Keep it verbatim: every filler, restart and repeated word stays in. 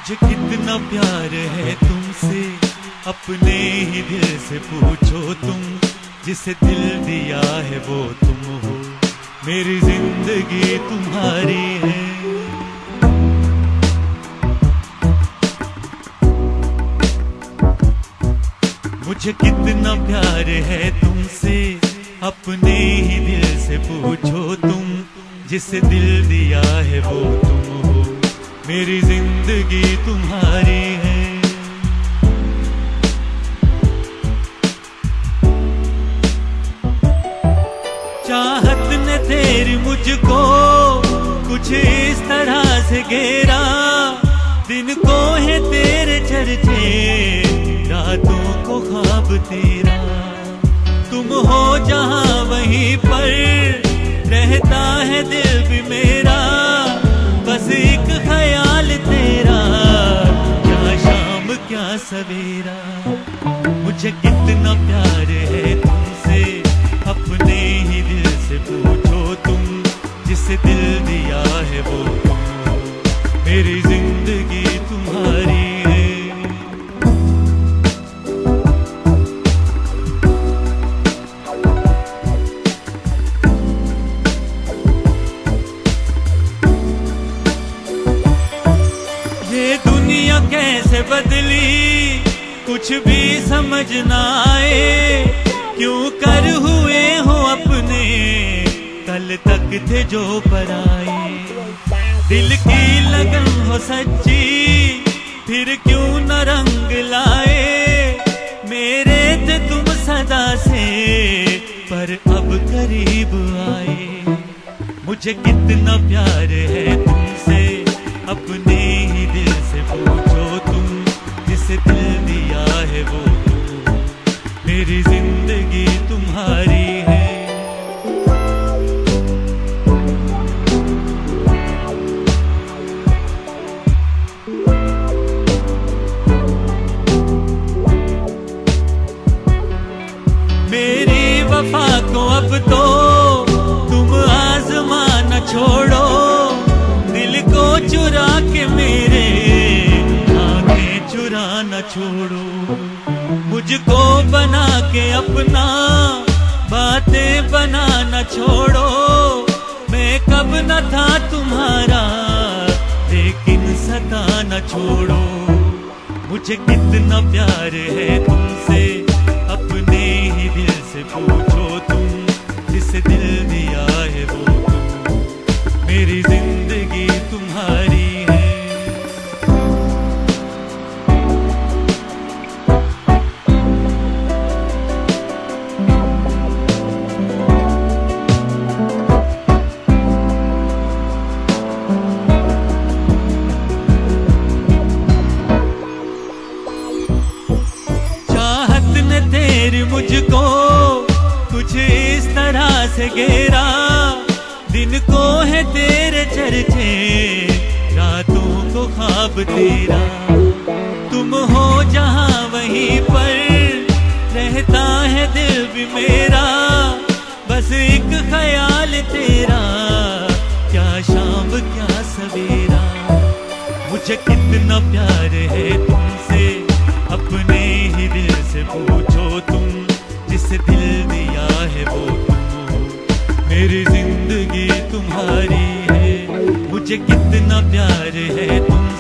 मुझे कितना प्यार है तुमसे, अपने ही दिल से पूछो तुम। जिसे दिल दिया है वो तुम हो, मेरी जिंदगी तुम्हारी है। मुझे कितना प्यार है तुमसे, अपने ही दिल से पूछो तुम। जिसे दिल दिया है वो तुम हो, मेरी जिंदगी तुम्हारी है। चाहत ने तेरी मुझको कुछ इस तरह से घेरा, दिन को है तेरे चर्चे, रातों को ख्वाब तेरा। तुम हो जहां वहीं पर रहता है दिल भी मेरा, बस एक ख्याल तेरा, क्या शाम क्या सवेरा। मुझे कितना प्यार है तुमसे, अपने ही दिल से पूछो तुम। जिसे दिल दिया है वो तुम हो, मेरी जिंदगी तुम्हारी है। ये दुनिया कैसे बदली कुछ भी समझ ना आए, क्यों कर हुए हो अपने कल तक थे जो पराए। दिल की लगन हो सच्ची फिर क्यों न रंग लाए, मेरे थे तुम सदा से पर अब करीब आए। मुझे कितना प्यार है तुमसे, अपने ही दिल से पूछो तुम। जिसे दिल दिया है वो तुम, मेरी जिंदगी तुम्हारी है। मेरी वफा को अब तो तुम आजमा न छोड़ो, दिल को चुरा के मेरे आंखें चुरा न छोड़ो। मुझको बना के अपना बातें बना न छोड़ो, मैं कब न था तुम्हारा लेकिन सता न छोड़ो। मुझे कितना प्यार है तुमसे, अपने ही दिल से पूछो तुम। जिसे दिल दिया है वो तुम, मेरी जिंदगी तुम्हारी है। चाहत ने तेरी मुझको कुछ इस तरह से घेरा, दिन को है तेरे चर्चे, रातों को ख्वाब तेरा। तुम हो जहां वहीं पर रहता है दिल भी मेरा, बस एक ख्याल तेरा, क्या शाम क्या सवेरा। मुझे कितना प्यार है तुमसे, अपने ही दिल से पूछो तुम। जिसे दिल दिया है वो तुम हो, मेरी जिंदगी तुम्हारी है। मुझे कितना प्यार है तुम